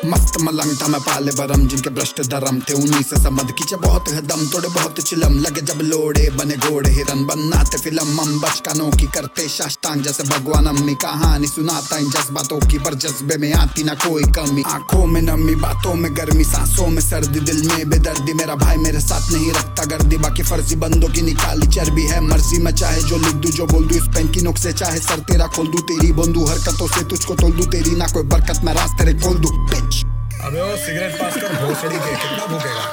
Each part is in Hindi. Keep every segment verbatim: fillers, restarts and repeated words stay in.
मस्त मलंग था मैं पाले बरम, जिनके भ्रष्ट धर्म थे उन्हीं से समझ खींचे बहुत है दम, तोड़े बहुत चिलम लगे जब लोड़े, बने घोड़े हिरन बनाते फिल्म हम बचकानों की करते साष्टांग जैसे भगवान अम्मी, कहानी सुनाता इन जज्बातों की पर जज्बे में आती ना कोई कमी, आंखों में नमी बातों में गर्मी सांसों में सर्दी दिल में बेदर्दी, मेरा भाई मेरे साथ नहीं रखता गर्दी, बाकी फर्जी बंदों की निकाली चर्बी है मर्जी, मैं चाहे जो लिख दूं जो बोल दूं इस पेन की नोक से, चाहे सर तेरा खोल दूं तेरी बोंदू हरकतों से तुझको तोल दूं, तेरी ना कोई बरकत मैं रास्ते तेरे खोल दूं पिच। अबे वो सिगरेट पास कर भोसड़ी के, कितना भूखेगा।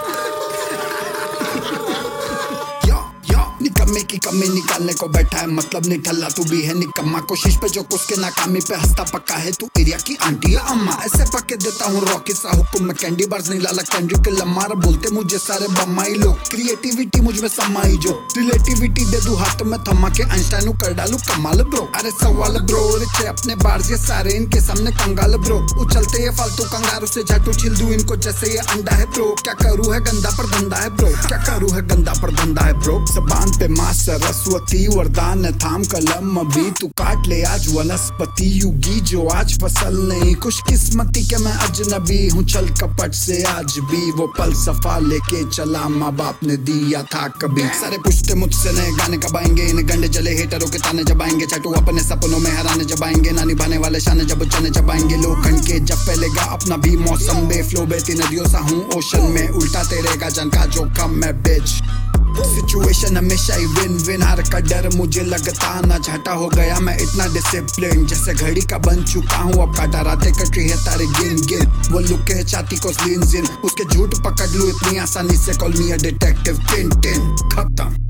निकम्मे की कमी निकालने को बैठा है, मतलब नहीं ठल्ला तू भी है निकम्मा, कोशिश पे जो उसके नाकामी पे हंसता पक्का है, तू एरिया की आंटी या अम्मा, ऐसे पक्के देता हूँ रॉकी सा हुक्म में, कैंडी बार्स नहीं लाला कैंडी के लम्मार, बोलते मुझे सारे बम्माई लोग, क्रिएटिविटी मुझ में समाई जो, रिलेटिविटी दे दूं हाथ में थमा के, आइंस्टाइन कर डालू कमाल ब्रो, अरे सवाल ब्रो रिचे अपने बार्स ये सारे इनके सामने कंगाल ब्रो, उछलते ये फालतू कंगारू से झाटू छिल दूं इनको जैसे ये अंडा है ब्रो, क्या करूँ है गंदा पर धंधा है ब्रो, क्या करूँ है गंदा पर धंधा है ब्रो, जबान पे माँ सरस्वती वरदान थाम कलम अभी, तू काट ले आज वनस्पति युगी जो आज फसल नहीं, खुश किस्मती के मैं अजनबी हूँ छल कपट से आज भी, वो पल सफा लेके चला माँ बाप ने दिया था कभी, सारे पूछते मुझसे नए गाने कब आएंगे, इन गंडे जले हेटरों के ताने जब आएंगे, छठू अपने सपनों में हराने जब आएंगे, ना निभाने वाले शाने जब चने जब आएंगे, लोखंड के जब फैलेगा अपना भी मौसम, बेफ्लो बेती नदियों सा हूँ ओशन में, उल्टा तेरेगा जन का जोखम मैं बिच, सिचुएशन हमेशा ही विन विन, हार का डर मुझे लगता ना झाटा हो गया मैं इतना डिसिप्लिन, जैसे घड़ी का बन चुका हूँ अब काटा रातें कट रही है तारे गिन गिन, वो लुक है छाती को स्लिन जिन, उसके झूठ पकड़ लूं इतनी आसानी से, कॉल मी अ डिटेक्टिव टिन टिन खत्म।